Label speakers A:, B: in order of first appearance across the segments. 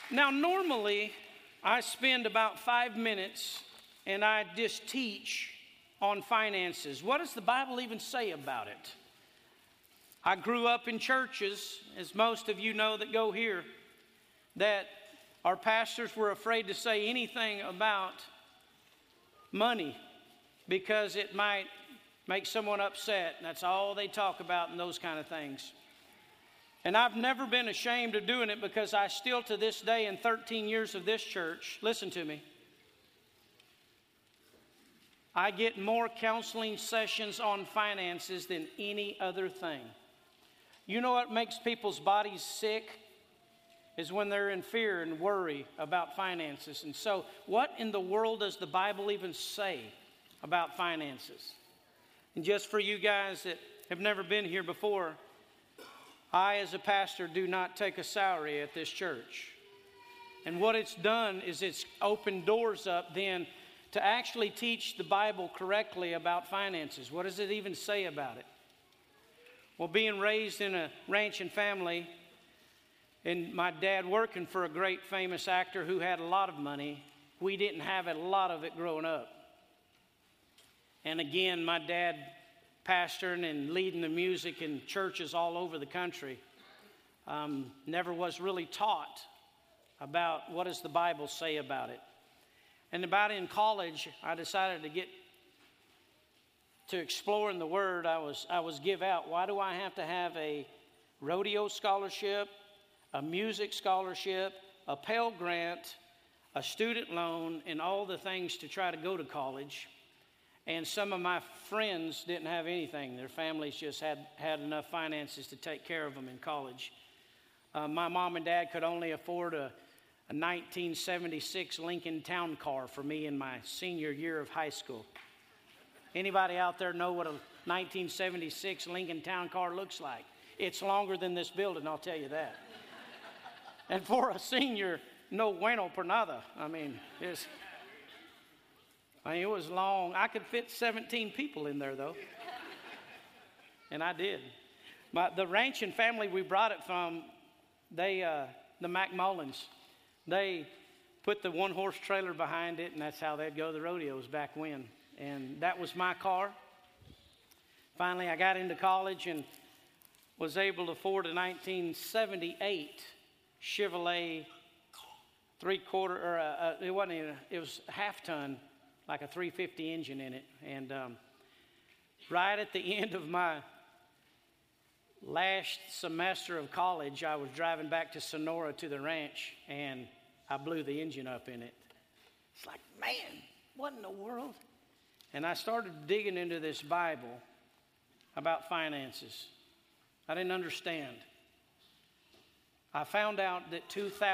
A: Now, normally, I spend about 5 minutes and I just teach on finances. What does the Bible even say about it? I grew up in churches, as most of you know that go here, that our pastors were afraid to say anything about money because it might make someone upset. That's all they talk about and those kind of things. And I've never been ashamed of doing it because I still to this day in 13 years of this church, listen to me, I get more counseling sessions on finances than any other thing. You know what makes people's bodies sick? Is when they're in fear and worry about finances. And so what in the world does the Bible even say about finances? And just for you guys that have never been here before, I as a pastor do not take a salary at this church. And what it's done is it's opened doors up then to actually teach the Bible correctly about finances. What does it even say about it? Well, being raised in a ranching family, and my dad working for a great famous actor who had a lot of money, we didn't have a lot of it growing up. And again, my dad pastoring and leading the music in churches all over the country, never was really taught about what does the Bible say about it. And about in college, I decided to get to exploring the Word. I was give out, why do I have to have a rodeo scholarship, a music scholarship, a Pell Grant, a student loan, and all the things to try to go to college? And some of my friends didn't have anything. Their families just had enough finances to take care of them in college. My mom and dad could only afford a 1976 Lincoln Town Car for me in my senior year of high school. Anybody out there know what a 1976 Lincoln Town Car looks like? It's longer than this building, I'll tell you that. And for a senior, no bueno por nada. I mean, it was long. I could fit 17 people in there, though. And I did. The ranching family we brought it from, the McMullins, they put the one-horse trailer behind it, and that's how they'd go to the rodeos back when. And that was my car. Finally, I got into college and was able to afford a 1978 Chevrolet three-quarter, it was a half-ton, like a 350 engine in it. And right at the end of my last semester of college, I was driving back to Sonora to the ranch, and I blew the engine up in it. It's like, man, what in the world? And I started digging into this Bible about finances. I didn't understand. I found out that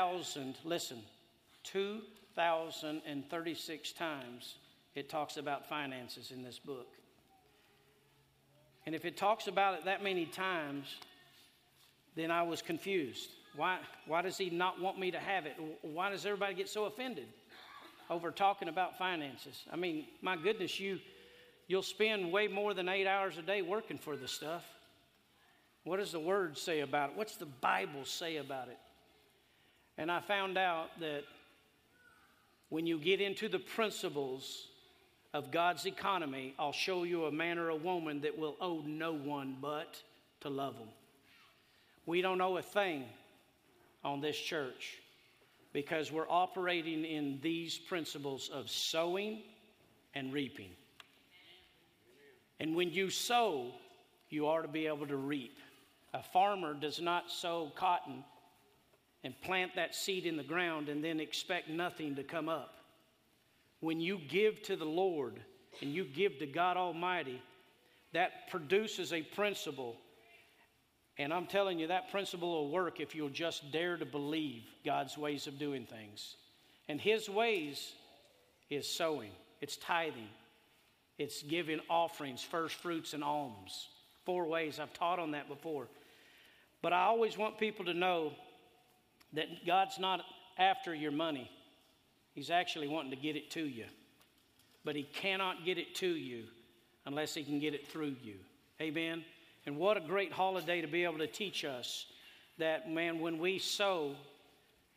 A: 2,036 times it talks about finances in this book. And if it talks about it that many times, then I was confused. Why does he not want me to have it? Why does everybody get so offended over talking about finances? I mean, my goodness, you'll spend way more than 8 hours a day working for this stuff. What does the Word say about it? What's the Bible say about it? And I found out that when you get into the principles of God's economy, I'll show you a man or a woman that will owe no one but to love them. We don't owe a thing on this church because we're operating in these principles of sowing and reaping. And when you sow, you are to be able to reap. A farmer does not sow cotton and plant that seed in the ground and then expect nothing to come up. When you give to the Lord and you give to God Almighty, that produces a principle. And I'm telling you, that principle will work if you'll just dare to believe God's ways of doing things. And His ways is sowing. It's tithing. It's giving offerings, first fruits, and alms. 4 ways. I've taught on that before. But I always want people to know that God's not after your money. He's actually wanting to get it to you. But He cannot get it to you unless He can get it through you. Amen? And what a great holiday to be able to teach us that, man, when we sow,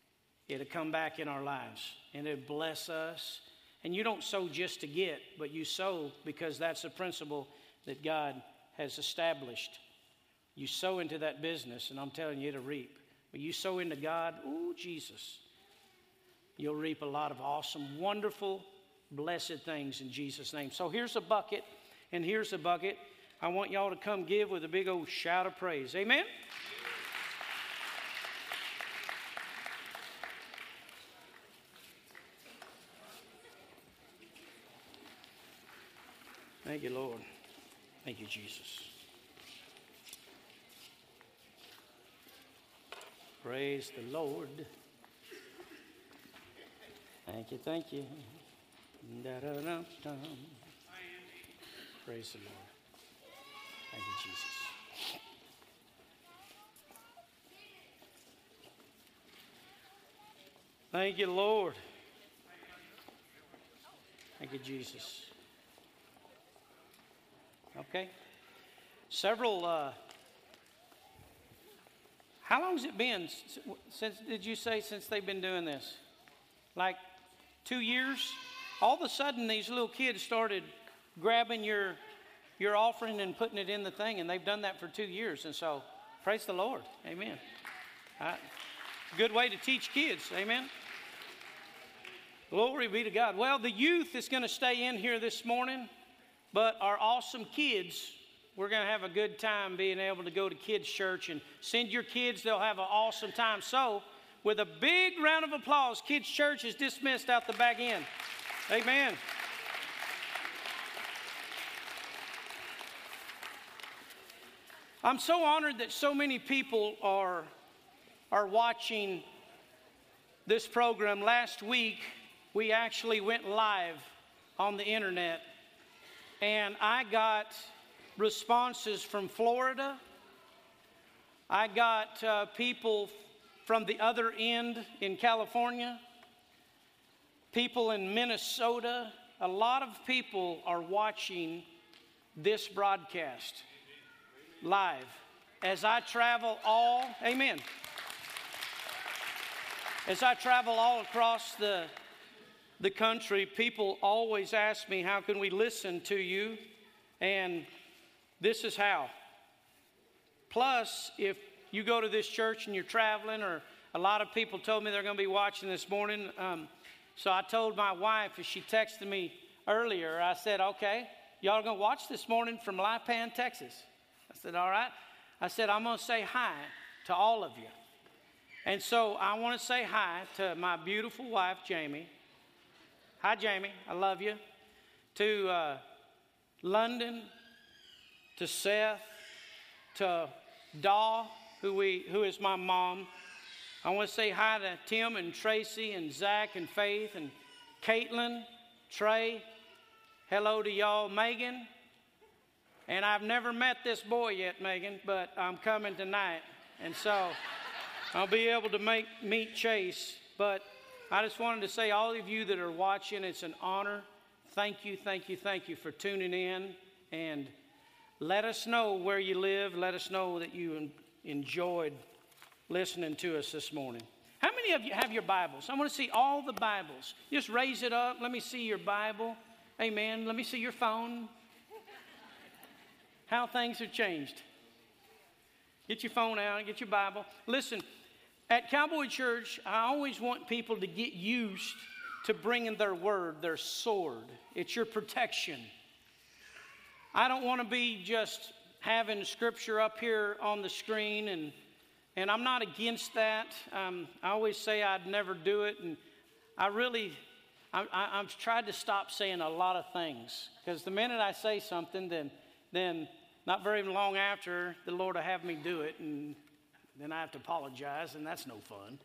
A: it'll come back in our lives and it'll bless us. And you don't sow just to get, but you sow because that's a principle that God has established. You sow into that business, and I'm telling you, it'll reap. But you sow into God, ooh, Jesus, you'll reap a lot of awesome, wonderful, blessed things in Jesus' name. So here's a bucket, and here's a bucket. I want y'all to come give with a big old shout of praise. Amen? Thank you, Lord. Thank you, Jesus. Praise the Lord. Thank you, thank you. Da-da-da-da. Praise the Lord. Thank you, Jesus. Thank you, Lord. Thank you, Jesus. Okay. How long has it been since, did you say, since they've been doing this? Like 2 years? All of a sudden, these little kids started grabbing your offering and putting it in the thing, and they've done that for 2 years. And so, praise the Lord. Amen. Good way to teach kids. Amen. Glory be to God. Well, the youth is going to stay in here this morning, but our awesome kids, we're going to have a good time being able to go to kids' church and send your kids. They'll have an awesome time. So, with a big round of applause, kids' church is dismissed out the back end. Amen. I'm so honored that so many people are watching this program. Last week, we actually went live on the internet, and I got responses from Florida. I got people from the other end in California, people in Minnesota. A lot of people are watching this broadcast live as I travel amen. As I travel all across the country, people always ask me, how can we listen to you? And this is how. Plus, if you go to this church and you're traveling, or a lot of people told me they're going to be watching this morning. So I told my wife, as she texted me earlier, I said, okay, y'all are going to watch this morning from Lipan, Texas. I said, all right. I said, I'm going to say hi to all of you. And so I want to say hi to my beautiful wife, Jamie. Hi, Jamie. I love you. To London, to Seth, to Daw, who is my mom. I want to say hi to Tim and Tracy and Zach and Faith and Caitlin, Trey. Hello to y'all, Megan. And I've never met this boy yet, Megan, but I'm coming tonight. And so I'll be able to meet Chase. But I just wanted to say, all of you that are watching, it's an honor. Thank you, thank you, thank you for tuning in. And let us know where you live. Let us know that you enjoyed listening to us this morning. How many of you have your Bibles? I want to see all the Bibles. Just raise it up. Let me see your Bible. Amen. Let me see your phone. How things have changed. Get your phone out. Get your Bible. Listen, at Cowboy Church, I always want people to get used to bringing their word, their sword. It's your protection. I don't want to be just having scripture up here on the screen, and I'm not against that. I always say I'd never do it, and I've tried to stop saying a lot of things, because the minute I say something, then not very long after, the Lord will have me do it, and then I have to apologize, and that's no fun.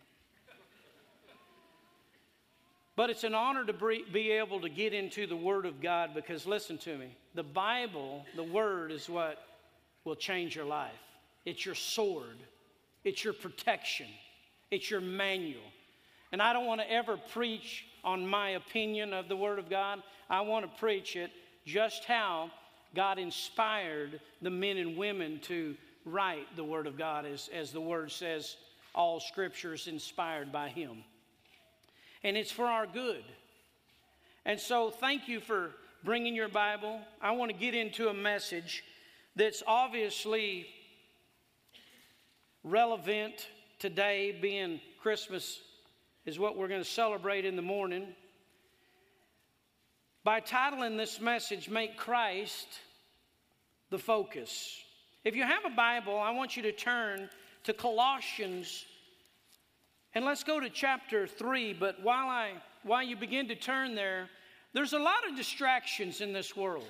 A: But it's an honor to be able to get into the Word of God, because listen to me, the Bible, the Word, is what will change your life. It's your sword. It's your protection. It's your manual. And I don't want to ever preach on my opinion of the Word of God. I want to preach it just how God inspired the men and women to write the Word of God, as the Word says, all Scripture is inspired by Him. and it's for our good. And so thank you for bringing your Bible. I want to get into a message that's obviously relevant today, being Christmas is what we're going to celebrate in the morning. By titling this message, Make Christ the Focus. If you have a Bible, I want you to turn to Colossians, and let's go to chapter 3. But while you begin to turn there, there's a lot of distractions in this world.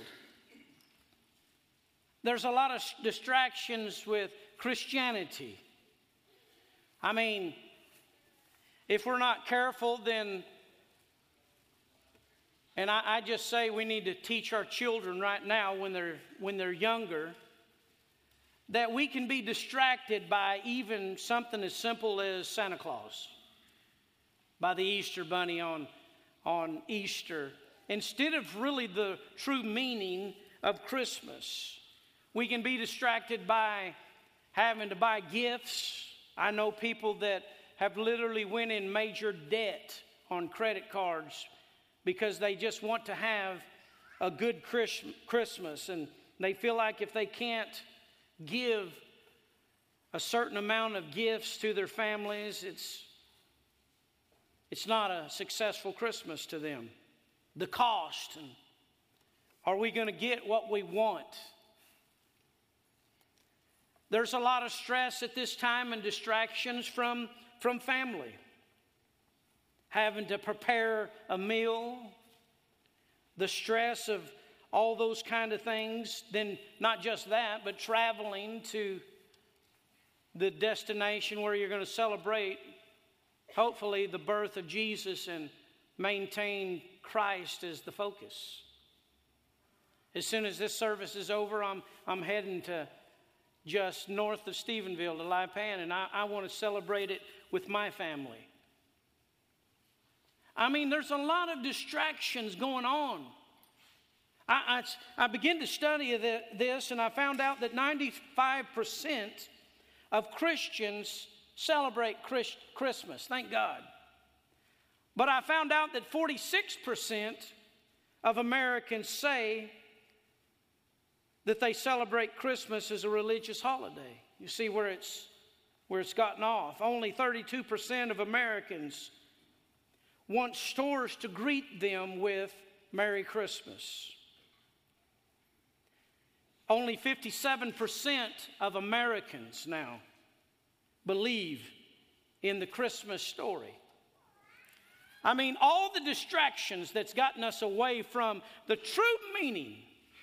A: There's a lot of distractions with Christianity. I mean, if we're not careful, then, and I just say we need to teach our children right now when they're younger, that we can be distracted by even something as simple as Santa Claus, by the Easter Bunny on Easter, instead of really the true meaning of Christmas. We can be distracted by having to buy gifts. I know people that have literally went in major debt on credit cards because they just want to have a good Christmas, and they feel like if they can't give a certain amount of gifts to their families, it's not a successful Christmas to them. The cost, and are we going to get what we want? There's a lot of stress at this time and distractions from family. Having to prepare a meal, the stress of all those kind of things. Then not just that, but traveling to the destination where you're going to celebrate, hopefully, the birth of Jesus and maintain Christ as the focus. As soon as this service is over, I'm heading to just north of Stephenville to Lipan, and I want to celebrate it with my family. I mean, there's a lot of distractions going on. I began to study this, and I found out that 95% of Christians celebrate Christmas. Thank God. But I found out that 46% of Americans say that they celebrate Christmas as a religious holiday. You see where it's gotten off. Only 32% of Americans want stores to greet them with Merry Christmas. Only 57% of Americans now believe in the Christmas story. I mean, all the distractions that's gotten us away from the true meaning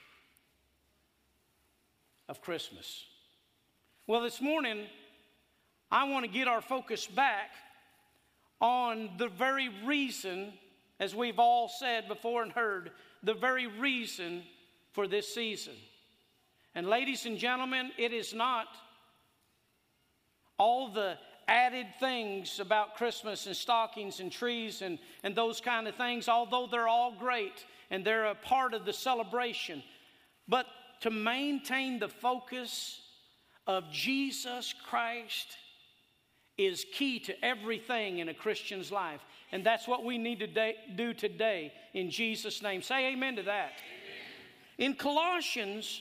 A: of Christmas. Well, this morning, I want to get our focus back on the very reason, as we've all said before and heard, the very reason for this season. And ladies and gentlemen, it is not all the added things about Christmas and stockings and trees and those kind of things, although they're all great and they're a part of the celebration. But to maintain the focus of Jesus Christ is key to everything in a Christian's life. And that's what we need to do today in Jesus' name. Say amen to that. Amen. In Colossians,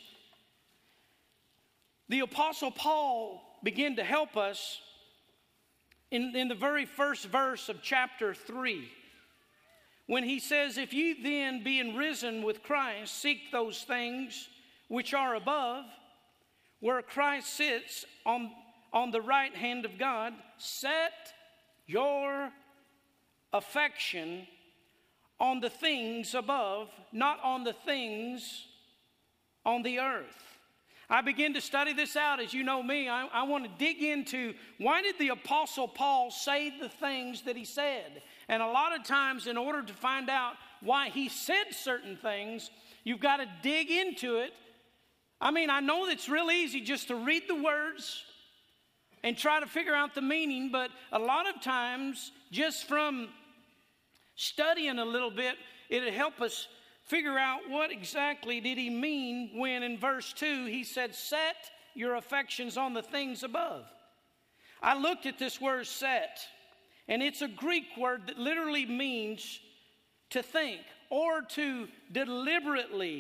A: the Apostle Paul began to help us in the very first verse of chapter 3. When he says, if you then, being risen with Christ, seek those things which are above, where Christ sits on the right hand of God, set your affection on the things above, not on the things on the earth. I began to study this out. As you know me, I want to dig into why did the Apostle Paul say the things that he said? And a lot of times, in order to find out why he said certain things, you've got to dig into it. I mean, I know it's real easy just to read the words and try to figure out the meaning, but a lot of times, just from studying a little bit, it'll help us figure out what exactly did he mean when in verse 2 he said, set your affections on the things above. I looked at this word set, And it's a Greek word that literally means to think or to deliberately,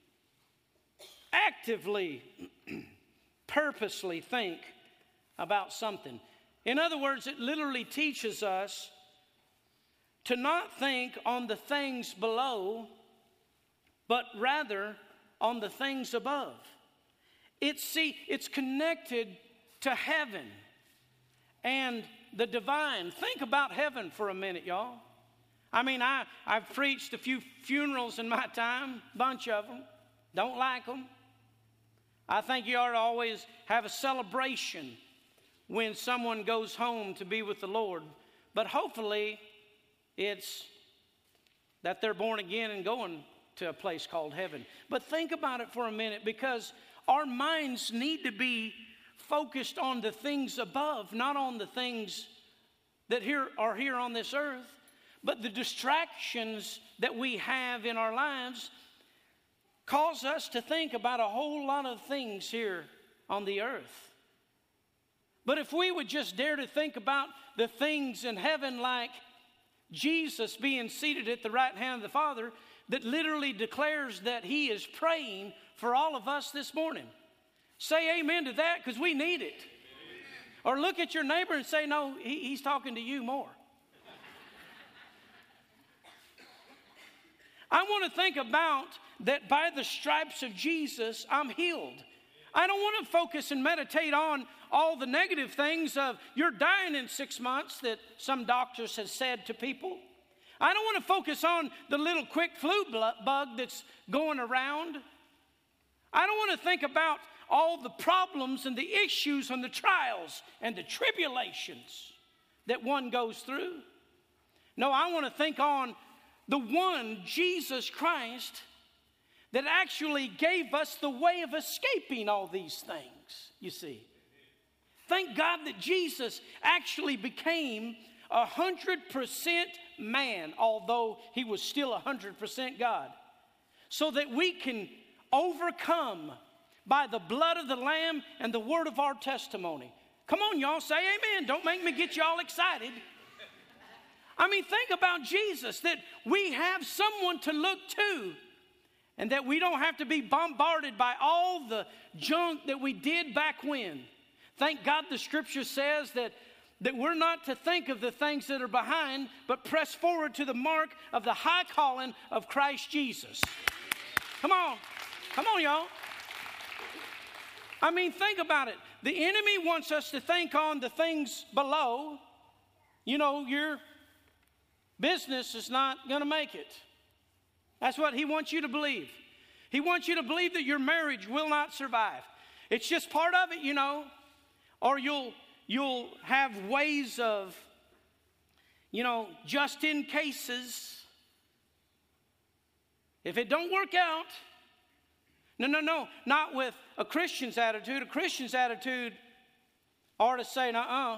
A: actively, purposely think about something. In other words, it literally teaches us to not think on the things below, but rather on the things above. It's connected to heaven and the divine. Think about heaven for a minute, y'all. I mean, I've preached a few funerals in my time, bunch of them. Don't like them. I think you ought to always have a celebration when someone goes home to be with the Lord. But hopefully, it's that they're born again and going to a place called heaven. But think about it for a minute, because our minds need to be focused on the things above, not on the things that are here on this earth. But the distractions that we have in our lives cause us to think about a whole lot of things here on the earth. But if we would just dare to think about the things in heaven, like Jesus being seated at the right hand of the Father, that literally declares that He is praying for all of us this morning. Say amen to that, because we need it. Or look at your neighbor and say, no, he's talking to you more. I want to think about that by the stripes of Jesus, I'm healed. I don't want to focus and meditate on all the negative things of you're dying in 6 months that some doctors have said to people. I don't want to focus on the little quick flu bug that's going around. I don't want to think about all the problems and the issues and the trials and the tribulations that one goes through. No, I want to think on the one, Jesus Christ, that actually gave us the way of escaping all these things, you see. Thank God that Jesus actually became 100% man, although He was still 100% God, so that we can overcome by the blood of the Lamb and the word of our testimony. Come on, y'all, say amen. Don't make me get y'all excited. I mean, think about Jesus, that we have someone to look to, and that we don't have to be bombarded by all the junk that we did back when. Thank God the scripture says that we're not to think of the things that are behind, but press forward to the mark of the high calling of Christ Jesus. Come on, y'all. I mean, think about it. The enemy wants us to think on the things below. You know, your business is not going to make it. That's what he wants you to believe. He wants you to believe that your marriage will not survive. It's just part of it, you know. Or you'll have ways of, you know, just in cases. If it don't work out, no, not with a Christian's attitude. A Christian's attitude ought to say,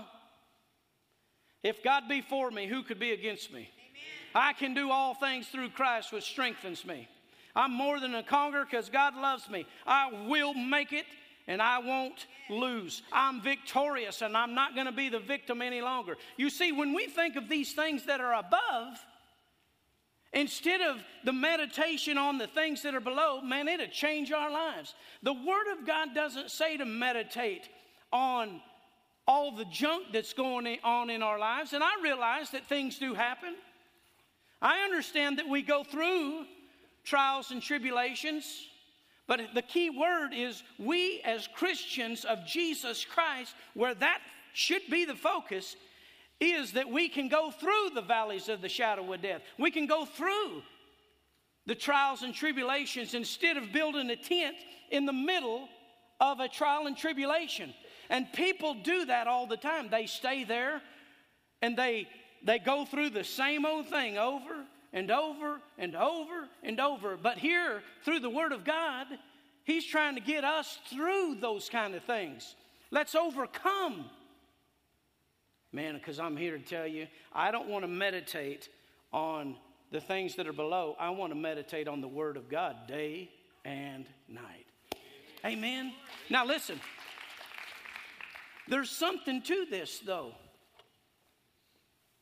A: if God be for me, who could be against me? Amen. I can do all things through Christ which strengthens me. I'm more than a conqueror because God loves me. I will make it and I won't lose. I'm victorious and I'm not going to be the victim any longer. You see, when we think of these things that are above, instead of the meditation on the things that are below, man, it'll change our lives. The Word of God doesn't say to meditate on all the junk that's going on in our lives. And I realize that things do happen. I understand that we go through trials and tribulations. But the key word is we as Christians of Jesus Christ, where that should be the focus, is that we can go through the valleys of the shadow of death. We can go through the trials and tribulations instead of building a tent in the middle of a trial and tribulation. And people do that all the time. They stay there and they go through the same old thing over and over and over and over. But here, through the Word of God, He's trying to get us through those kind of things. Let's overcome. Man, because I'm here to tell you, I don't want to meditate on the things that are below. I want to meditate on the Word of God day and night. Amen. Now listen, there's something to this though.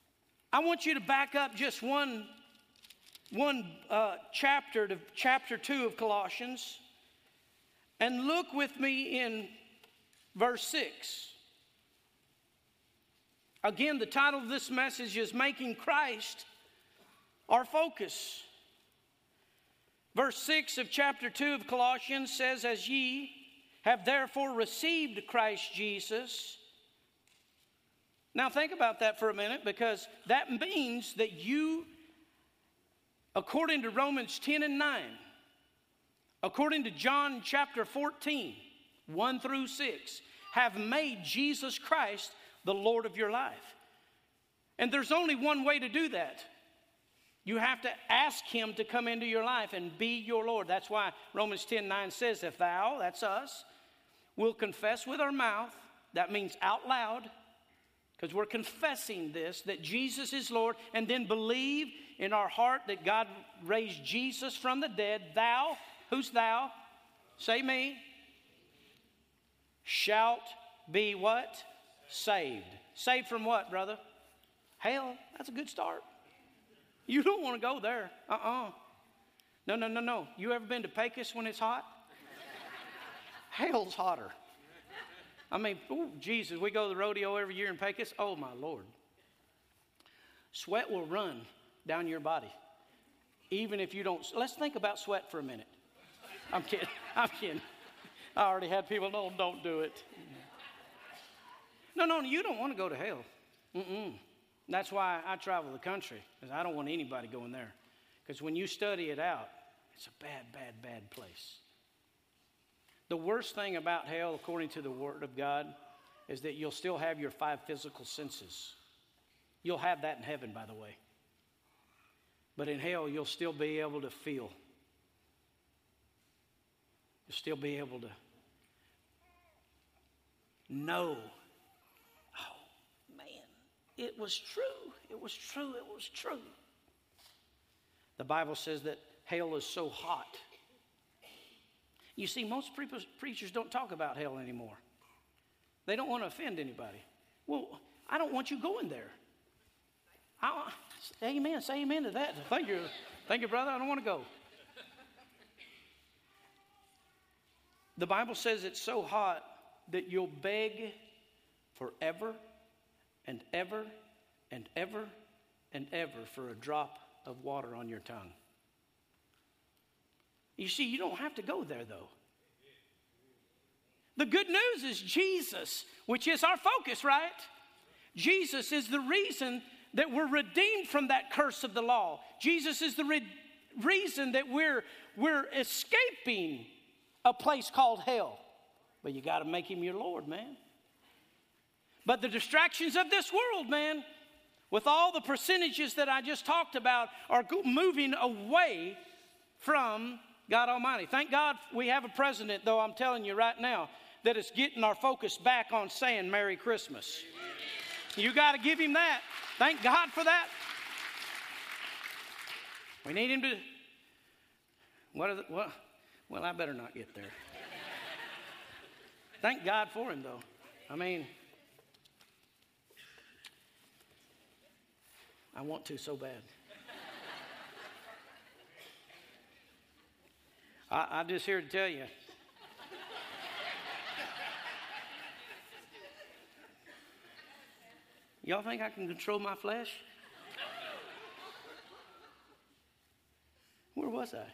A: I want you to back up just one chapter to chapter 2 of Colossians and look with me in verse 6. Again, the title of this message is Making Christ Our Focus. Verse 6 of chapter 2 of Colossians says, as ye have therefore received Christ Jesus. Now think about that for a minute, because that means that you, according to Romans 10 and 9, according to John chapter 14, 1 through 6, have made Jesus Christ the Lord of your life. And there's only one way to do that. You have to ask him to come into your life and be your Lord. That's why Romans 10:9 says, if thou, that's us, will confess with our mouth, that means out loud, because we're confessing this, that Jesus is Lord, and then believe in our heart that God raised Jesus from the dead, thou, who's thou? Say me. Shalt be what? Saved. Saved from what, brother? Hell. That's a good start. You don't want to go there. No. You ever been to Pecos when it's hot? Hell's hotter. I mean, oh, Jesus, we go to the rodeo every year in Pecos. Oh, my Lord. Sweat will run down your body. Even if you don't. Let's think about sweat for a minute. I'm kidding. I already had people, no, don't do it. No, you don't want to go to hell. That's why I travel the country, because I don't want anybody going there. Because when you study it out, it's a bad place. The worst thing about hell, according to the Word of God, is that you'll still have your 5 physical senses. You'll have that in heaven, by the way. But in hell, you'll still be able to feel. You'll still be able to know. Oh, man, it was true. It was true. It was true. The Bible says that hell is so hot. You see, most preachers don't talk about hell anymore. They don't want to offend anybody. Well, I don't want you going there. Amen. Say amen to that. Thank you, brother. I don't want to go. The Bible says it's so hot that you'll beg forever and ever and ever and ever for a drop of water on your tongue. You see, you don't have to go there, though. The good news is Jesus, which is our focus, right? Jesus is the reason that we're redeemed from that curse of the law. Jesus is the reason that we're escaping a place called hell. But you got to make him your Lord, man. But the distractions of this world, man, with all the percentages that I just talked about, are moving away from God Almighty. Thank God we have a president, though, I'm telling you right now, that is getting our focus back on saying Merry Christmas. You got to give him that. Thank God for that. We need him to, well, I better not get there. Thank God for him, though. I mean, I want to so bad. I'm just here to tell you. Y'all think I can control my flesh? Where was I?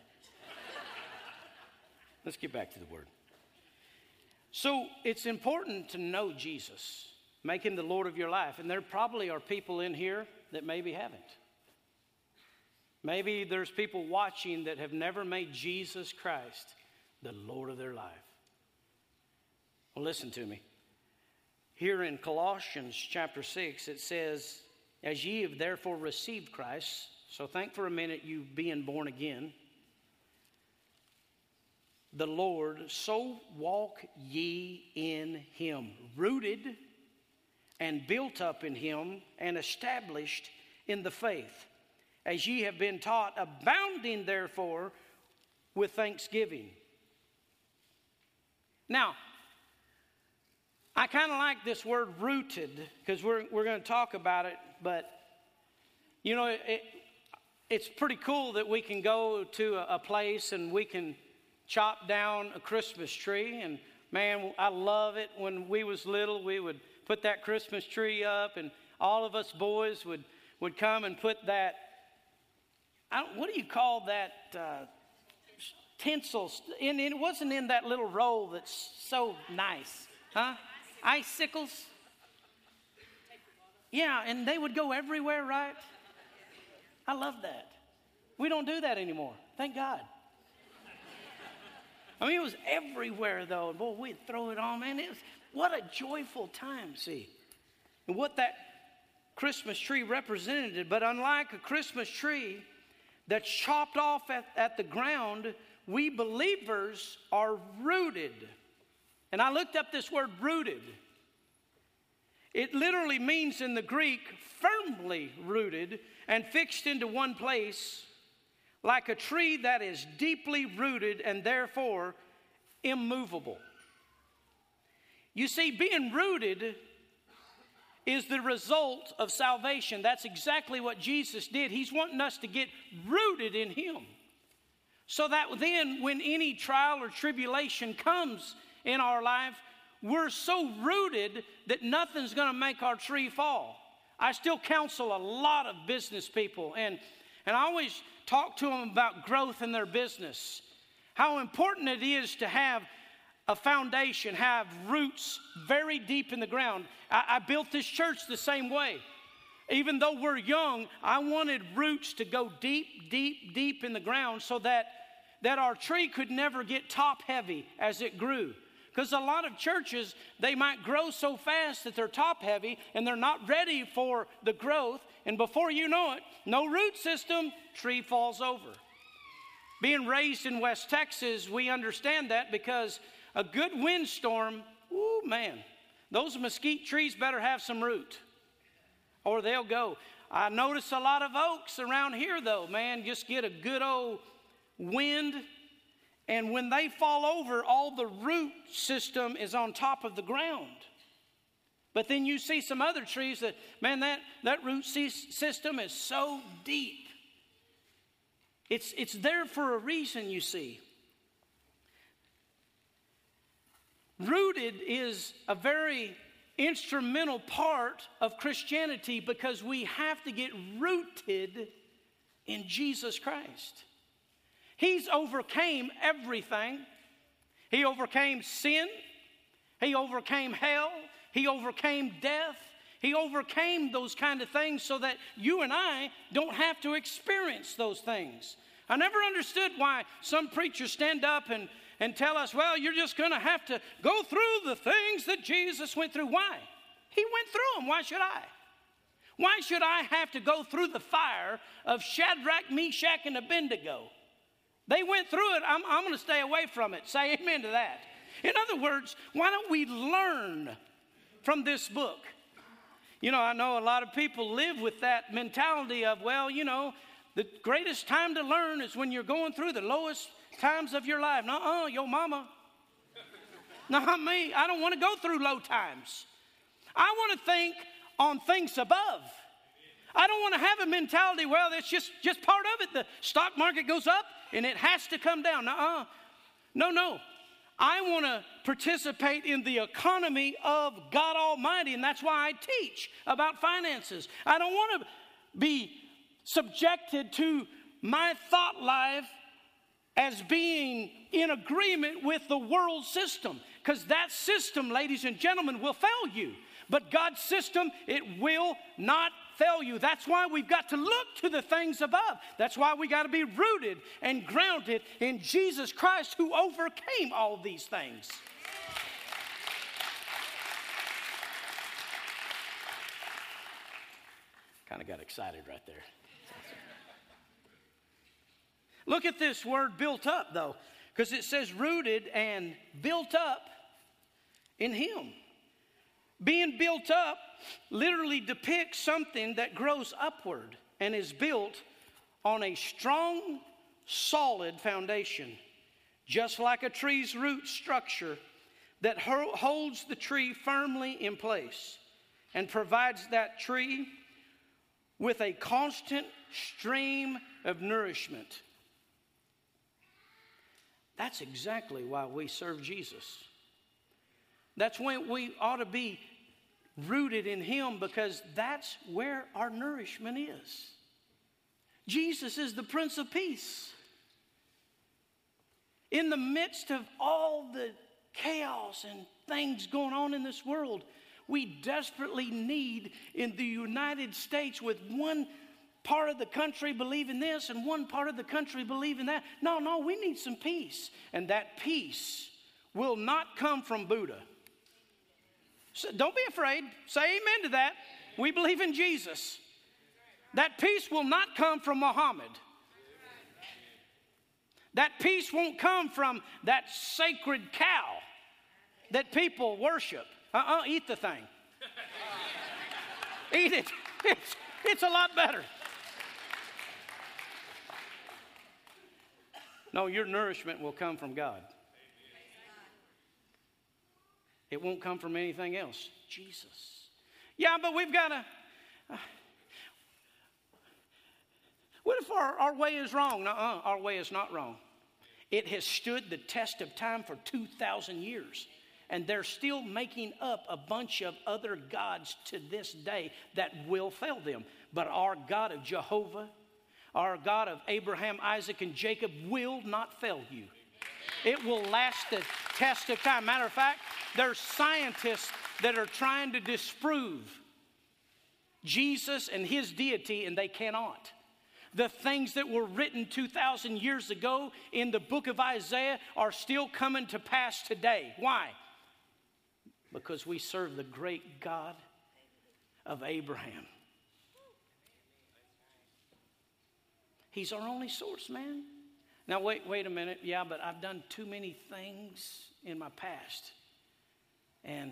A: Let's get back to the Word. So it's important to know Jesus. Make him the Lord of your life. And there probably are people in here that maybe haven't. Maybe there's people watching that have never made Jesus Christ the Lord of their life. Well, listen to me. Here in Colossians chapter 6, it says, as ye have therefore received Christ, so think for a minute you being born again, the Lord, so walk ye in him, rooted and built up in him and established in the faith, as ye have been taught, abounding therefore with thanksgiving. Now, I kind of like this word rooted, because we're going to talk about it, but You know, it's pretty cool that we can go to a place and we can chop down a Christmas tree. And man, I love it. When we was little, we would put that Christmas tree up, and all of us boys would come and put that, what do you call that, tinsel, and it wasn't in that little roll that's so nice, huh? Icicles? Yeah, and they would go everywhere, right? I love that. We don't do that anymore, thank God. I mean, it was everywhere, though. And boy, we'd throw it on, man. What a joyful time, see. And what that Christmas tree represented. But unlike a Christmas tree that's chopped off at the ground, we believers are rooted. And I looked up this word rooted. It literally means in the Greek, firmly rooted and fixed into one place, like a tree that is deeply rooted and therefore immovable. You see, being rooted is the result of salvation. That's exactly what Jesus did. He's wanting us to get rooted in Him. So that then when any trial or tribulation comes in our life, we're so rooted that nothing's going to make our tree fall. I still counsel a lot of business people, and I always talk to them about growth in their business. How important it is to have a foundation, have roots very deep in the ground. I built this church the same way. Even though we're young, I wanted roots to go deep, deep, deep in the ground so that our tree could never get top heavy as it grew. Because a lot of churches, they might grow so fast that they're top heavy and they're not ready for the growth. And before you know it, no root system, tree falls over. Being raised in West Texas, we understand that because a good windstorm, ooh man, those mesquite trees better have some root or they'll go. I notice a lot of oaks around here though, man, just get a good old wind, and when they fall over, all the root system is on top of the ground. But then you see some other trees that, man, that root system is so deep. It's there for a reason, you see. Rooted is a very instrumental part of Christianity because we have to get rooted in Jesus Christ. He's overcame everything. He overcame sin. He overcame hell. He overcame death. He overcame those kind of things so that you and I don't have to experience those things. I never understood why some preachers stand up and tell us, well, you're just going to have to go through the things that Jesus went through. Why? He went through them. Why should I? Why should I have to go through the fire of Shadrach, Meshach, and Abednego? They went through it. I'm going to stay away from it. Say amen to that. In other words, why don't we learn from this book? You know, I know a lot of people live with that mentality of, well, you know, the greatest time to learn is when you're going through the lowest times of your life. Nuh-uh, your mama. Not me. I don't want to go through low times. I want to think on things above. I don't want to have a mentality, well, that's just part of it. The stock market goes up and it has to come down. No. I want to participate in the economy of God Almighty, and that's why I teach about finances. I don't want to be subjected to my thought life as being in agreement with the world system, because that system, ladies and gentlemen, will fail you. But God's system, it will not fail you. That's why we've got to look to the things above. That's why we got to be rooted and grounded in Jesus Christ, who overcame all these things. Kind of got excited right there. Look at this word built up, though, because it says rooted and built up in Him. Being built up literally depicts something that grows upward and is built on a strong, solid foundation, just like a tree's root structure that holds the tree firmly in place and provides that tree with a constant stream of nourishment. That's exactly why we serve Jesus. That's when we ought to be rooted in Him, because that's where our nourishment is. Jesus is the Prince of Peace. In the midst of all the chaos and things going on in this world, we desperately need, in the United States, with one part of the country believing this and one part of the country believing that. No, we need some peace. And that peace will not come from Buddha. So don't be afraid. Say amen to that. We believe in Jesus. That peace will not come from Muhammad. That peace won't come from that sacred cow that people worship. Eat the thing. Eat it. It's a lot better. No, your nourishment will come from God. It won't come from anything else. Jesus. Yeah, but we've got to... what if our way is wrong? No, our way is not wrong. It has stood the test of time for 2,000 years. And they're still making up a bunch of other gods to this day that will fail them. But our God of Jehovah, our God of Abraham, Isaac, and Jacob will not fail you. It will last the test of time. Matter of fact, there's scientists that are trying to disprove Jesus and His deity, and they cannot. The things that were written 2,000 years ago in the book of Isaiah are still coming to pass today. Why? Because we serve the great God of Abraham. He's our only source, man. Now, wait a minute. Yeah, but I've done too many things in my past. And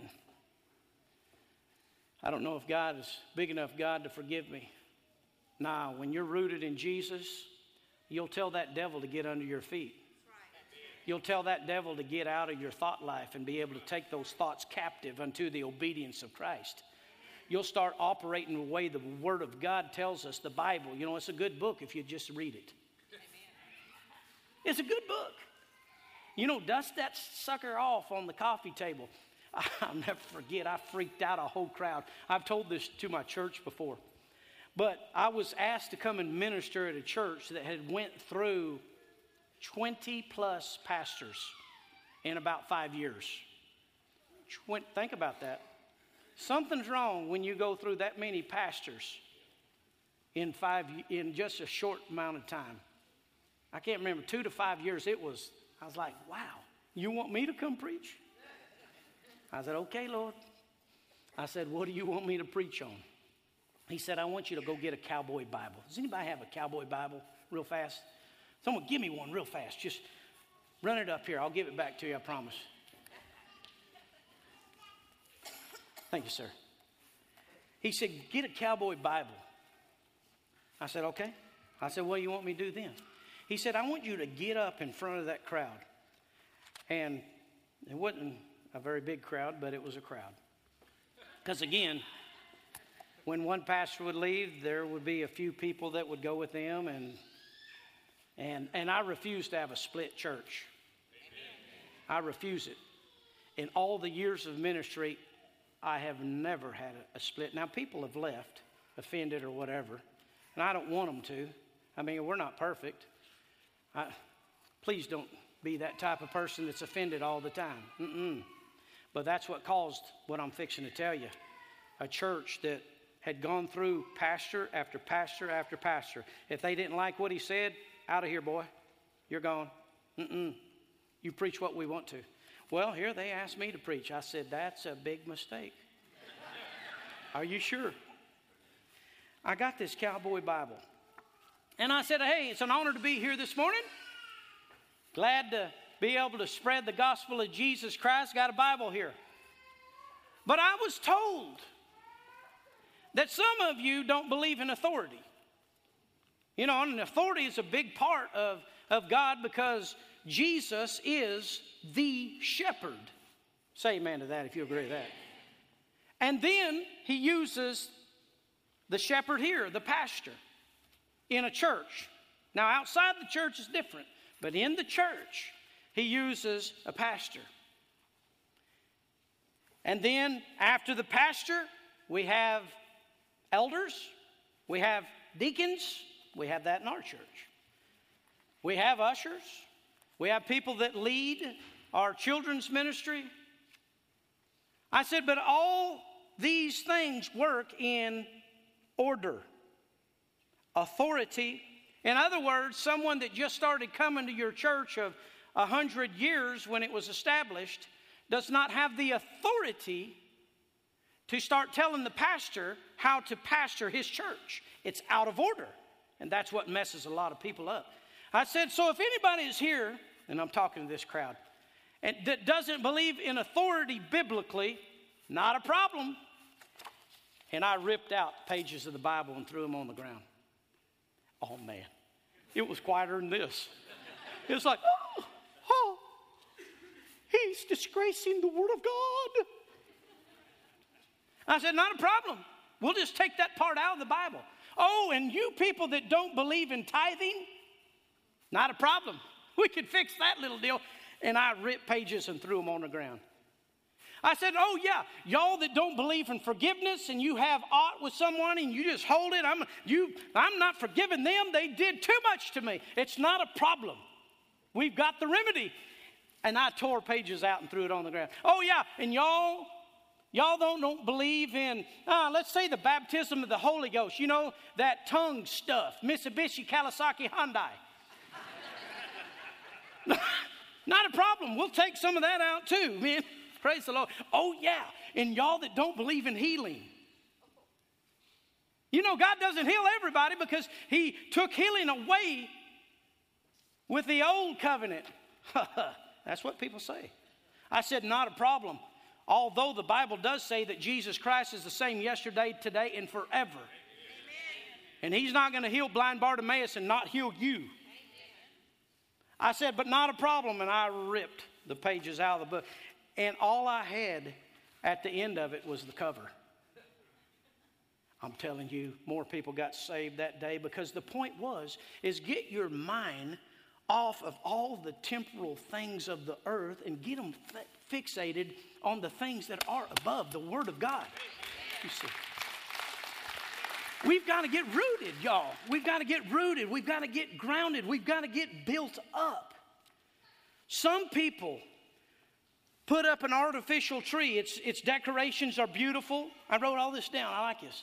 A: I don't know if God is big enough, God, to forgive me. Nah, when you're rooted in Jesus, you'll tell that devil to get under your feet. You'll tell that devil to get out of your thought life and be able to take those thoughts captive unto the obedience of Christ. You'll start operating the way the Word of God tells us, the Bible. You know, it's a good book if you just read it. It's a good book. You know, dust that sucker off on the coffee table. I'll never forget, I freaked out a whole crowd. I've told this to my church before. But I was asked to come and minister at a church that had went through 20 plus pastors in about 5 years. Think about that. Something's wrong when you go through that many pastors in just a short amount of time. I can't remember, 2 to 5 years. I was like, wow, you want me to come preach? I said, okay, Lord. I said, what do you want me to preach on? He said, I want you to go get a cowboy Bible. Does anybody have a cowboy Bible real fast? Someone give me one real fast. Just run it up here. I'll give it back to you, I promise. Thank you, sir. He said, get a cowboy Bible. I said, okay. I said, what do you want me to do then? He said, I want you to get up in front of that crowd. And it wasn't a very big crowd, but it was a crowd. Because again, when one pastor would leave, there would be a few people that would go with them, and I refuse to have a split church. I refuse it. In all the years of ministry, I have never had a split. Now, people have left, offended or whatever, and I don't want them to. I mean, we're not perfect. Please don't be that type of person that's offended all the time. But that's what caused what I'm fixing to tell you. A church that had gone through pastor after pastor after pastor. If they didn't like what he said, out of here, boy. You're gone. You preach what we want to. Well, here they asked me to preach. I said, that's a big mistake. Are you sure? I got this cowboy Bible. And I said, hey, it's an honor to be here this morning. Glad to be able to spread the gospel of Jesus Christ. Got a Bible here. But I was told that some of you don't believe in authority. You know, and authority is a big part of God because Jesus is the shepherd. Say amen to that if you agree with that. And then he uses the shepherd here, the pastor, in a church. Now, outside the church is different, but in the church, he uses a pastor. And then after the pastor, we have elders, we have deacons, we have that in our church. We have ushers, we have people that lead our children's ministry. I said, but all these things work in order, authority. In other words, someone that just started coming to your church of 100 years when it was established does not have the authority to start telling the pastor how to pastor his church. It's out of order. And that's what messes a lot of people up. I said, so if anybody is here, and I'm talking to this crowd, and that doesn't believe in authority biblically, not a problem. And I ripped out pages of the Bible and threw them on the ground. Oh, man. It was quieter than this. It was like, oh, he's disgracing the Word of God. I said, not a problem. We'll just take that part out of the Bible. Oh, and you people that don't believe in tithing, not a problem. We could fix that little deal. And I ripped pages and threw them on the ground. I said, oh, yeah, y'all that don't believe in forgiveness and you have aught with someone and you just hold it, I'm not forgiving them. They did too much to me. It's not a problem. We've got the remedy. And I tore pages out and threw it on the ground. Oh, yeah, and y'all don't believe in, let's say the baptism of the Holy Ghost. You know, that tongue stuff, Mitsubishi, Kawasaki, Hyundai. Not a problem. We'll take some of that out too, man. Praise the Lord. Oh, yeah, and y'all that don't believe in healing. You know, God doesn't heal everybody because he took healing away with the old covenant. That's what people say. I said, not a problem. Although the Bible does say that Jesus Christ is the same yesterday, today, and forever. Amen. And he's not going to heal blind Bartimaeus and not heal you. Amen. I said, but not a problem. And I ripped the pages out of the book. And all I had at the end of it was the cover. I'm telling you, more people got saved that day because the point is get your mind off of all the temporal things of the earth and get them fixated on the things that are above, the Word of God. You see. We've got to get rooted, y'all. We've got to get rooted. We've got to get grounded. We've got to get built up. Some people put up an artificial tree. Its decorations are beautiful. I wrote all this down. I like this.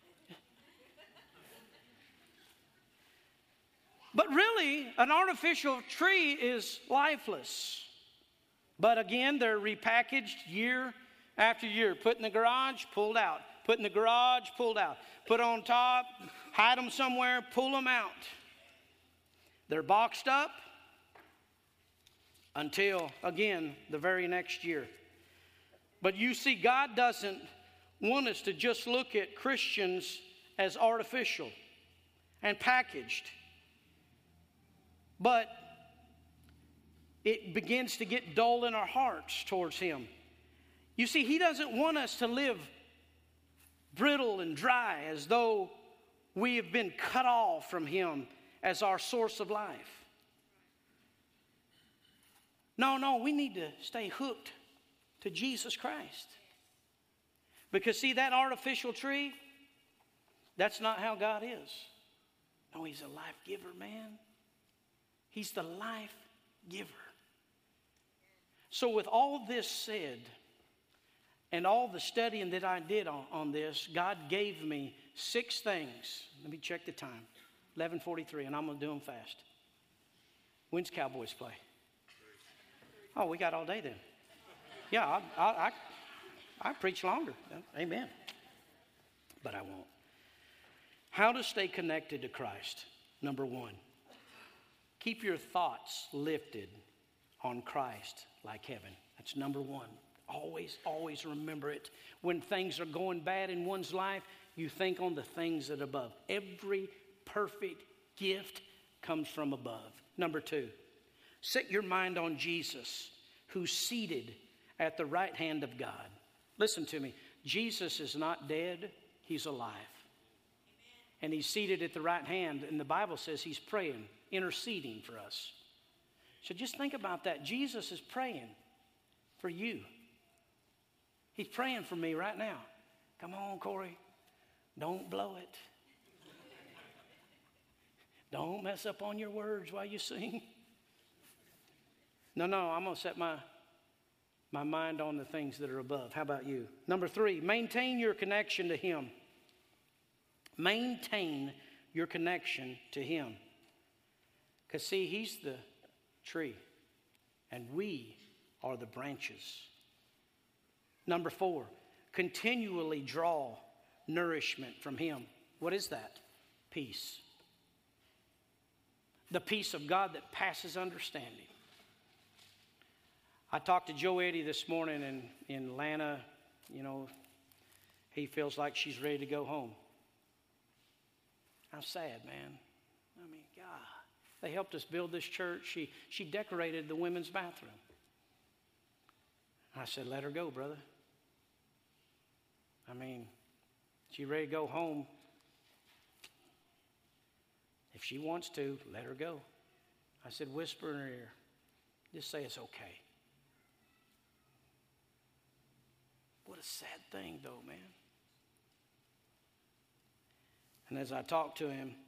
A: But really, an artificial tree is lifeless. But again, they're repackaged year after year. Put in the garage, pulled out. Put in the garage, pulled out. Put on top, hide them somewhere, pull them out. They're boxed up until, again, the very next year. But you see, God doesn't want us to just look at Christians as artificial and packaged. But it begins to get dull in our hearts towards Him. You see, He doesn't want us to live brittle and dry as though we have been cut off from Him as our source of life. No, we need to stay hooked to Jesus Christ. Because see, that artificial tree, that's not how God is. No, He's a life giver, man. He's the life giver. So with all this said, and all the studying that I did on this, God gave me 6 things. Let me check the time. 11:43, and I'm going to do them fast. When's Cowboys play? Oh, we got all day then. Yeah, I preach longer. Amen. But I won't. How to stay connected to Christ. Number 1. Keep your thoughts lifted on Christ like heaven. That's number 1. Always remember it. When things are going bad in one's life, you think on the things that are above. Every perfect gift comes from above. Number 2, set your mind on Jesus, who's seated at the right hand of God. Listen to me. Jesus is not dead. He's alive. And he's seated at the right hand, and the Bible says he's praying, interceding for us. So just think about that. Jesus is praying for you. He's praying for me right now. Come on, Corey. Don't blow it. Don't mess up on your words while you sing. No, I'm going to set my mind on the things that are above. How about you? Number 3, maintain your connection to him. Maintain your connection to him. Because see, he's the tree, and we are the branches. Number 4, continually draw nourishment from him. What is that? Peace. The peace of God that passes understanding. I talked to Joe Eddie this morning in Atlanta. You know, he feels like she's ready to go home. I'm sad, man. I mean, God. They helped us build this church. She decorated the women's bathroom. I said, let her go, brother. I mean, she ready to go home. If she wants to, let her go. I said, whisper in her ear. Just say it's okay. What a sad thing, though, man. And as I talked to him,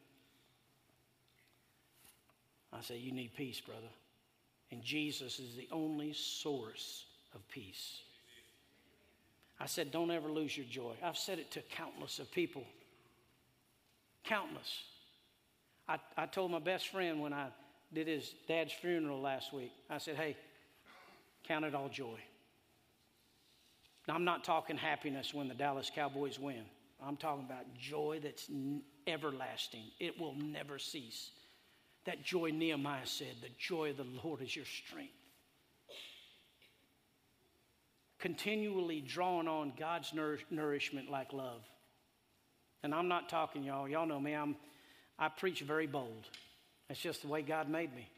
A: I said, you need peace, brother. And Jesus is the only source of peace. I said, don't ever lose your joy. I've said it to countless of people. Countless. I told my best friend when I did his dad's funeral last week, I said, hey, count it all joy. Now, I'm not talking happiness when the Dallas Cowboys win. I'm talking about joy that's everlasting. It will never cease. That joy Nehemiah said, the joy of the Lord is your strength. Continually drawing on God's nourishment like love. And I'm not talking, y'all. Y'all know me. I preach very bold. That's just the way God made me.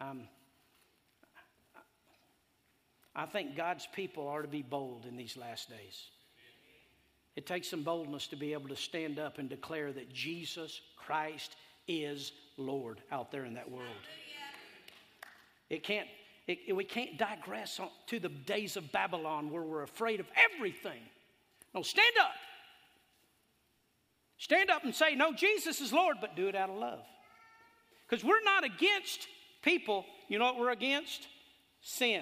A: I think God's people are to be bold in these last days. It takes some boldness to be able to stand up and declare that Jesus Christ is Lord out there in that world. We can't digress to the days of Babylon where we're afraid of everything. No, stand up. Stand up and say, no, Jesus is Lord, but do it out of love. Because we're not against people. You know what we're against? Sin.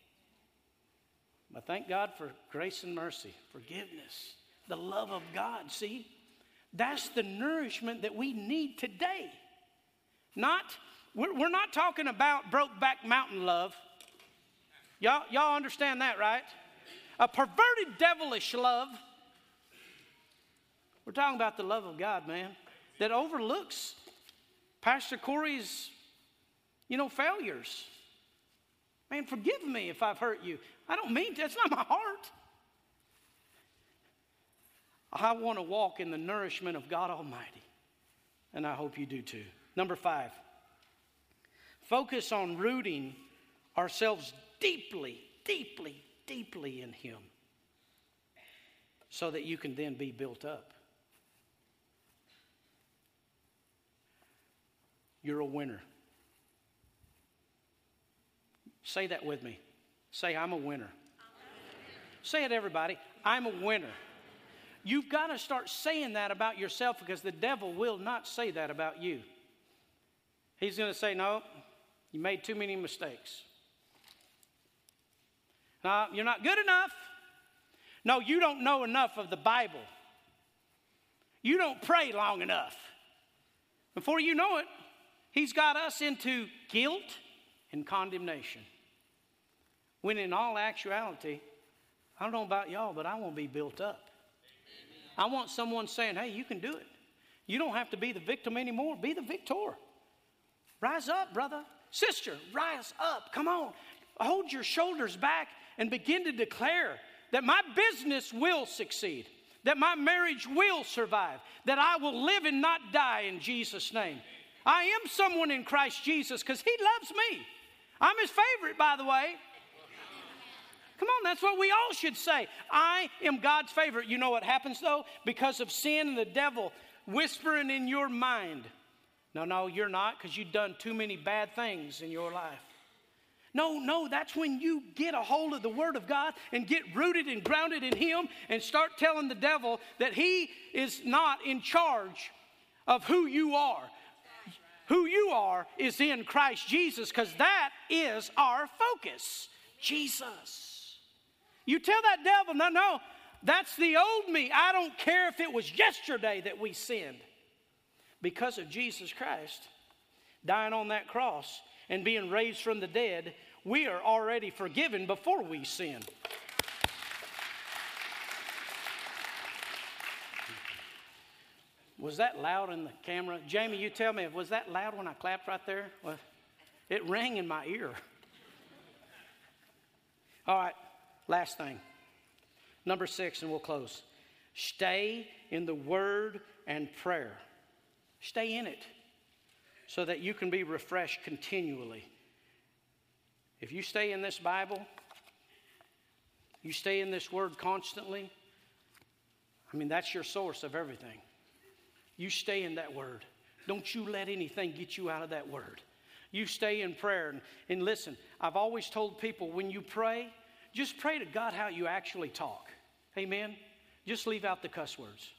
A: But thank God for grace and mercy, forgiveness, the love of God. See, that's the nourishment that we need today. We're not talking about Brokeback Mountain love. Y'all understand that, right? A perverted, devilish love. We're talking about the love of God, man, that overlooks Pastor Corey's, failures. Man, forgive me if I've hurt you. I don't mean to. That's not my heart. I want to walk in the nourishment of God Almighty. And I hope you do too. Number 5. Focus on rooting ourselves deeply, deeply, deeply in Him. So that you can then be built up. You're a winner. Say that with me. Say, I'm a winner. Say it, everybody. I'm a winner. You've got to start saying that about yourself because the devil will not say that about you. He's going to say, no, you made too many mistakes. No, you're not good enough. No, you don't know enough of the Bible. You don't pray long enough. Before you know it, he's got us into guilt and condemnation. When in all actuality, I don't know about y'all, but I want to be built up. I want someone saying, hey, you can do it. You don't have to be the victim anymore. Be the victor. Rise up, brother. Sister, rise up. Come on. Hold your shoulders back and begin to declare that my business will succeed, that my marriage will survive, that I will live and not die in Jesus' name. I am someone in Christ Jesus because He loves me. I'm His favorite, by the way. Come on, that's what we all should say. I am God's favorite. You know what happens, though? Because of sin and the devil whispering in your mind. No, you're not, because you've done too many bad things in your life. No, that's when you get a hold of the Word of God and get rooted and grounded in Him and start telling the devil that he is not in charge of who you are. Who you are is in Christ Jesus, because that is our focus. Jesus. You tell that devil, no, that's the old me. I don't care if it was yesterday that we sinned. Because of Jesus Christ dying on that cross and being raised from the dead, we are already forgiven before we sin. Was that loud in the camera? Jamie, you tell me, was that loud when I clapped right there? Well, it rang in my ear. All right, last thing. Number 6, and we'll close. Stay in the Word and prayer. Stay in it so that you can be refreshed continually. If you stay in this Bible, you stay in this Word constantly, that's your source of everything. You stay in that Word. Don't you let anything get you out of that Word. You stay in prayer. And listen, I've always told people, when you pray, just pray to God how you actually talk. Amen? Just leave out the cuss words.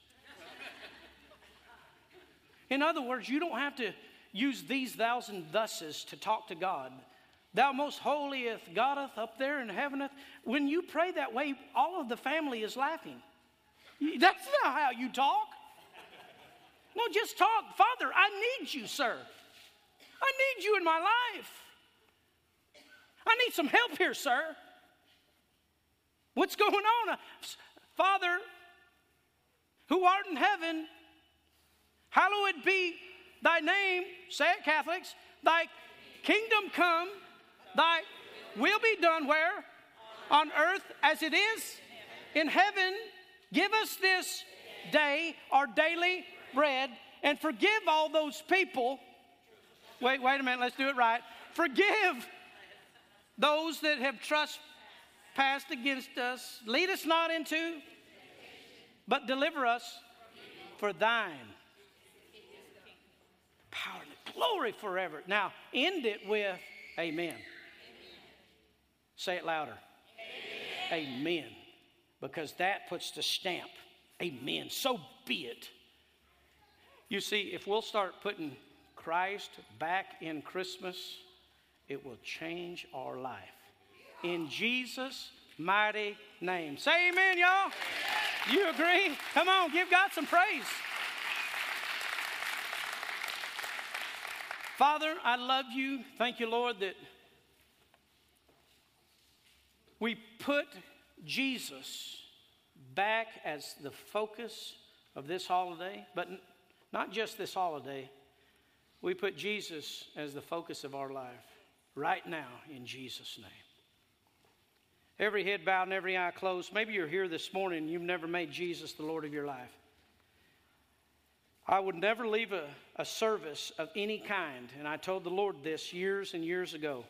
A: In other words, you don't have to use these thous and thuses to talk to God. Thou most holiest Godeth up there in heaveneth. When you pray that way, all of the family is laughing. That's not how you talk. No, just talk. Father, I need you, sir. I need you in my life. I need some help here, sir. What's going on? Father, who art in heaven, hallowed be thy name. Say it, Catholics. Thy kingdom come. Thy will be done where? On earth as it is in heaven. Give us this day our daily bread, and forgive all those people. Wait a minute. Let's do it right. Forgive those that have trespassed against us. Lead us not into, but deliver us for thine power and glory forever. Now, end it with amen. Say it louder. Amen. Because that puts the stamp. Amen. So be it. You see, if we'll start putting Christ back in Christmas, it will change our life. In Jesus' mighty name. Say amen, y'all. You agree? Come on, give God some praise. Father, I love you. Thank you, Lord, that we put Jesus back as the focus of this holiday, but not just this holiday. We put Jesus as the focus of our life right now in Jesus' name. Every head bowed and every eye closed. Maybe you're here this morning and you've never made Jesus the Lord of your life. I would never leave a service of any kind, and I told the Lord this years and years ago,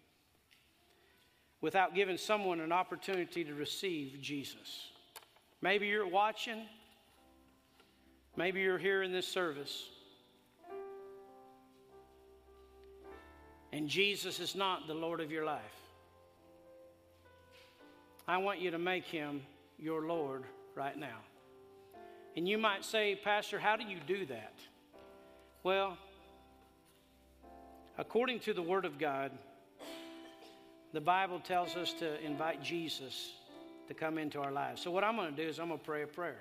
A: without giving someone an opportunity to receive Jesus. Maybe you're watching. Maybe you're here in this service. And Jesus is not the Lord of your life. I want you to make him your Lord right now. And you might say, Pastor, how do you do that? Well, according to the Word of God, the Bible tells us to invite Jesus to come into our lives. So what I'm going to do is I'm going to pray a prayer.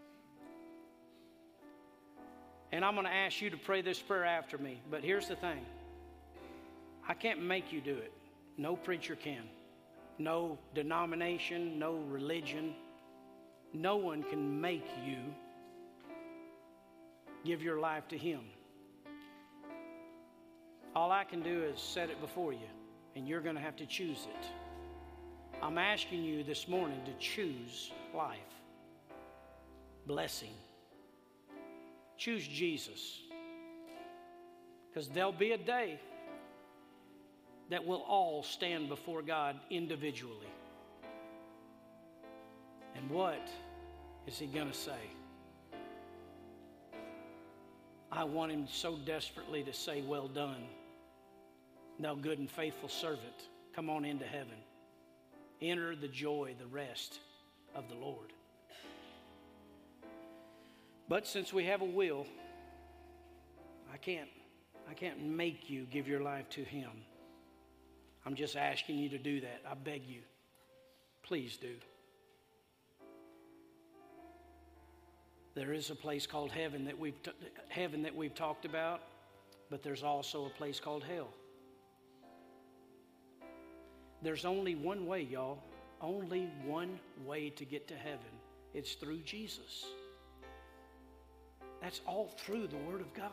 A: And I'm going to ask you to pray this prayer after me. But here's the thing. I can't make you do it. No preacher can. No denomination, no religion. No one can make you give your life to him. All I can do is set it before you, and you're going to have to choose it. I'm asking you this morning to choose life, blessing. Choose Jesus. Because there'll be a day that we'll all stand before God individually. And what is he going to say? I want him so desperately to say, well done, thou good and faithful servant. Come on into heaven. Enter the joy, the rest of the Lord. But since we have a will, I can't make you give your life to him. I'm just asking you to do that. I beg you. Please do. There is a place called heaven that we've talked about, but there's also a place called hell. There's only one way, y'all. Only one way to get to heaven. It's through Jesus. That's all through the Word of God.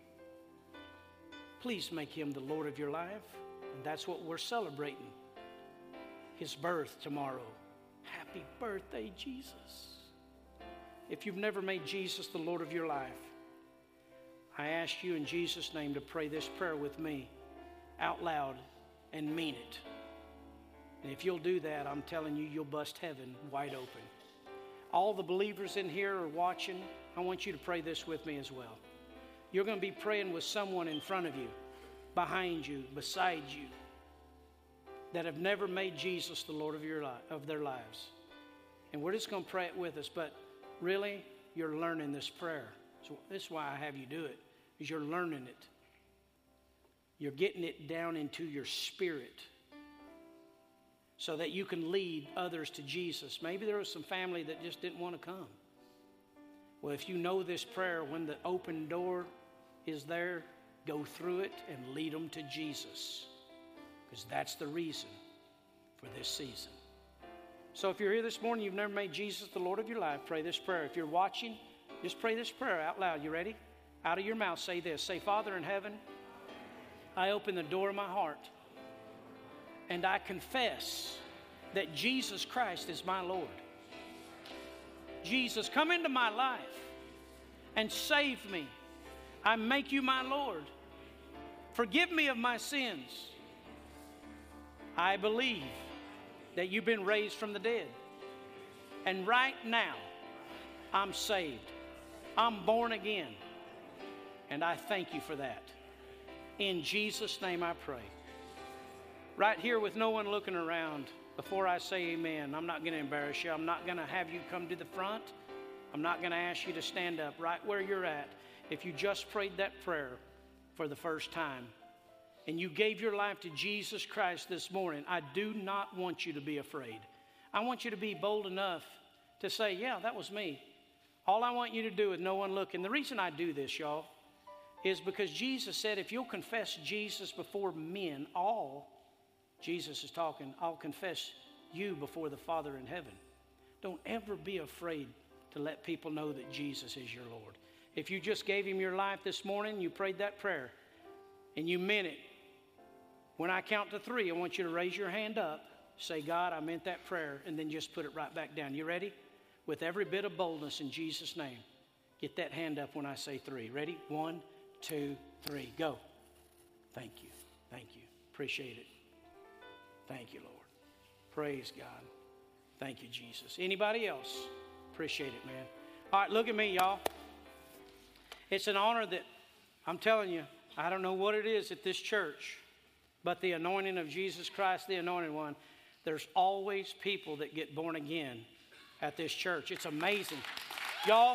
A: Please make him the Lord of your life. And that's what we're celebrating. His birth tomorrow. Happy birthday, Jesus. If you've never made Jesus the Lord of your life, I ask you in Jesus' name to pray this prayer with me out loud and mean it. And if you'll do that, I'm telling you, you'll bust heaven wide open. All the believers in here are watching. I want you to pray this with me as well. You're going to be praying with someone in front of you, behind you, beside you, that have never made Jesus the Lord of their lives. And we're just going to pray it with us, but really, you're learning this prayer. So this is why I have you do it, is you're learning it. You're getting it down into your spirit so that you can lead others to Jesus. Maybe there was some family that just didn't want to come. Well, if you know this prayer, when the open door is there, go through it and lead them to Jesus, because that's the reason for this season. So if you're here this morning, you've never made Jesus the Lord of your life, pray this prayer. If you're watching, just pray this prayer out loud. You ready? Out of your mouth, say this. Say, Father in heaven, I open the door of my heart and I confess that Jesus Christ is my Lord. Jesus, come into my life and save me. I make you my Lord. Forgive me of my sins. I believe that you've been raised from the dead. And right now, I'm saved. I'm born again. And I thank you for that. In Jesus' name I pray. Right here with no one looking around, before I say amen, I'm not going to embarrass you. I'm not going to have you come to the front. I'm not going to ask you to stand up right where you're at. If you just prayed that prayer for the first time and you gave your life to Jesus Christ this morning, I do not want you to be afraid. I want you to be bold enough to say, yeah, that was me. All I want you to do with no one looking. The reason I do this, y'all, is because Jesus said, if you'll confess Jesus before men, Jesus is talking, I'll confess you before the Father in heaven. Don't ever be afraid to let people know that Jesus is your Lord. If you just gave him your life this morning, you prayed that prayer, and you meant it. When I count to 3, I want you to raise your hand up, say, God, I meant that prayer, and then just put it right back down. You ready? With every bit of boldness in Jesus' name. Get that hand up when I say 3. Ready? 1, 2, 3. Go. Thank you. Thank you. Appreciate it. Thank you, Lord. Praise God. Thank you, Jesus. Anybody else? Appreciate it, man. All right, look at me, y'all. It's an honor that, I'm telling you, I don't know what it is at this church, but the anointing of Jesus Christ, the anointed one, there's always people that get born again at this church. It's amazing. Y'all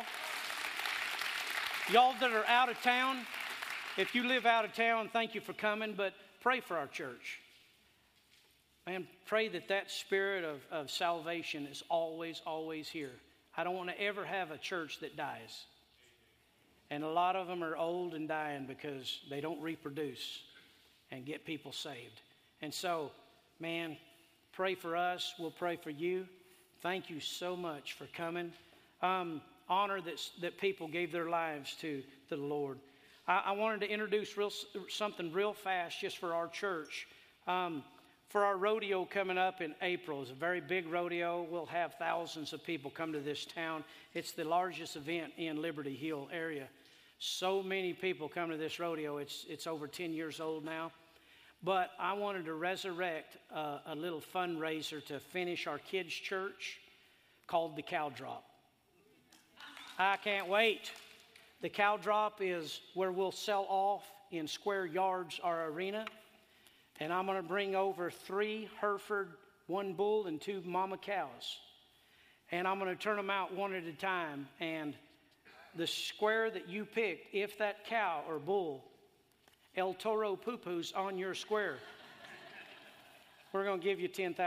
A: that are out of town, if you live out of town, thank you for coming, but pray for our church. Man, pray that spirit of salvation is always, always here. I don't want to ever have a church that dies. And a lot of them are old and dying because they don't reproduce and get people saved. And so, man, pray for us. We'll pray for you. Thank you so much for coming. Honor that people gave their lives to the Lord. I wanted to introduce something real fast just for our church. For our rodeo coming up in April. It's a very big rodeo. We'll have thousands of people come to this town. It's the largest event in Liberty Hill area. So many people come to this rodeo. It's over 10 years old now. But I wanted to resurrect a little fundraiser to finish our kids' church called the Cow Drop. I can't wait. The Cow Drop is where we'll sell off in square yards our arena. And I'm going to bring over 3 Hereford, 1 bull, and 2 mama cows. And I'm going to turn them out one at a time. And the square that you picked, if that cow or bull, El Toro poo-poo's on your square, we're going to give you $10,000.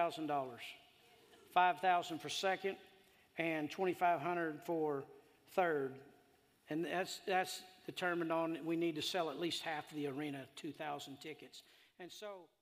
A: $5,000 for second and $2,500 for third. And that's determined on, we need to sell at least half of the arena, 2,000 tickets. And so